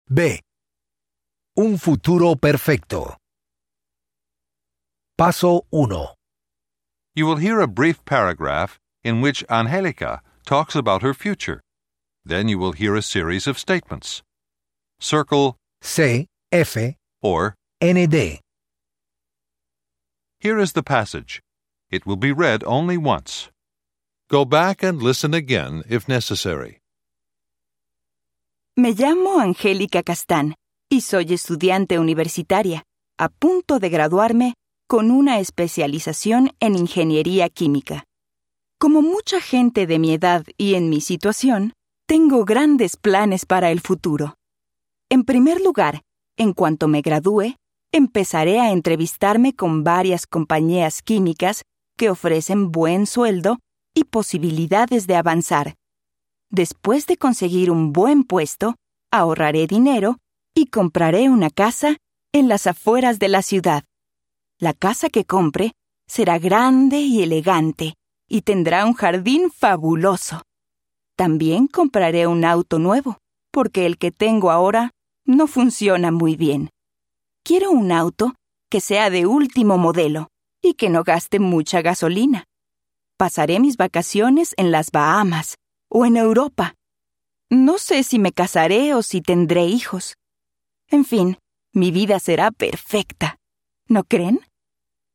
B. Un futuro perfecto. Paso 1. You will hear a brief paragraph in which Angelica talks about her future. Then you will hear a series of statements. Circle C, F, or ND. here is the passage. It will be read only once. Go back and listen again if necessary. Me llamo Angélica Castán y soy estudiante universitaria, a punto de graduarme con una especialización en ingeniería química. Como mucha gente de mi edad y en mi situación, tengo grandes planes para el futuro. En primer lugar, en cuanto me gradúe, empezaré a entrevistarme con varias compañías químicas que ofrecen buen sueldo y posibilidades de avanzar. Después de conseguir un buen puesto, ahorraré dinero y compraré una casa en las afueras de la ciudad. La casa que compre será grande y elegante y tendrá un jardín fabuloso. También compraré un auto nuevo, porque el que tengo ahora no funciona muy bien. Quiero un auto que sea de último modelo y que no gaste mucha gasolina. Pasaré mis vacaciones en las Bahamas o en Europa. No sé si me casaré o si tendré hijos. En fin, mi vida será perfecta. ¿No creen?